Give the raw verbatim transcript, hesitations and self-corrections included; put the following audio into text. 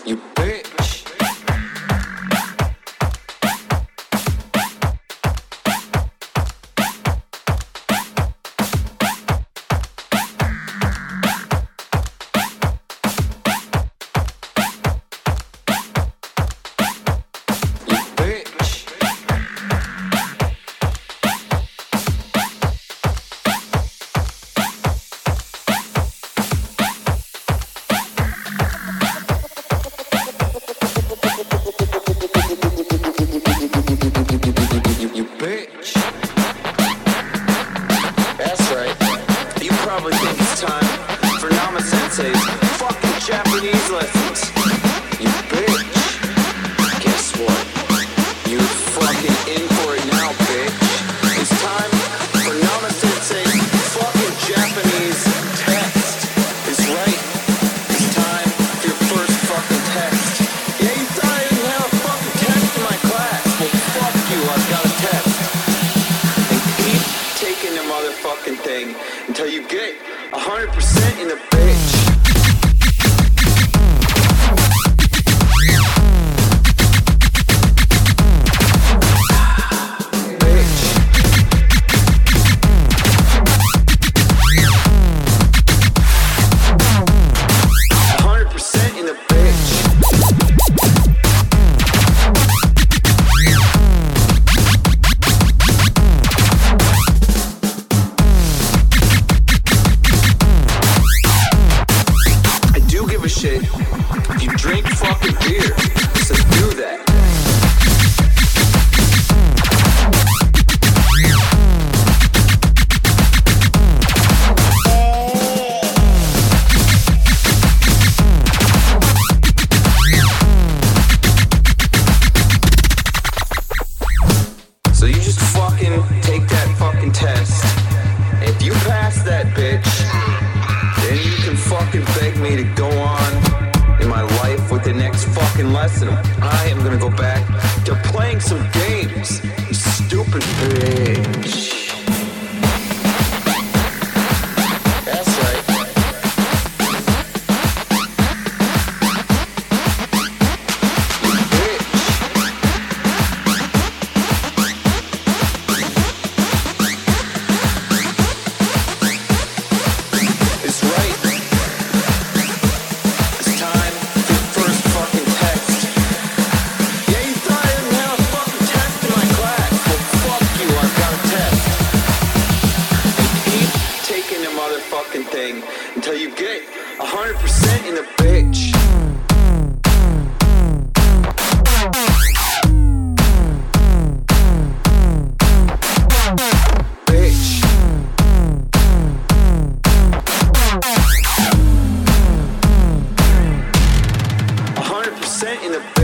You bitch. Until you get one hundred percent in the bitch. If you drink fucking beer, so do that. So you just fucking take that fucking test. If you pass that bitch, then you can fucking beg me to go on in my life with the next fucking lesson. I am gonna go back to playing some games, you stupid bitch. That's right. Thing until you get one hundred percent in the bitch. Bitch. one hundred percent in the bitch.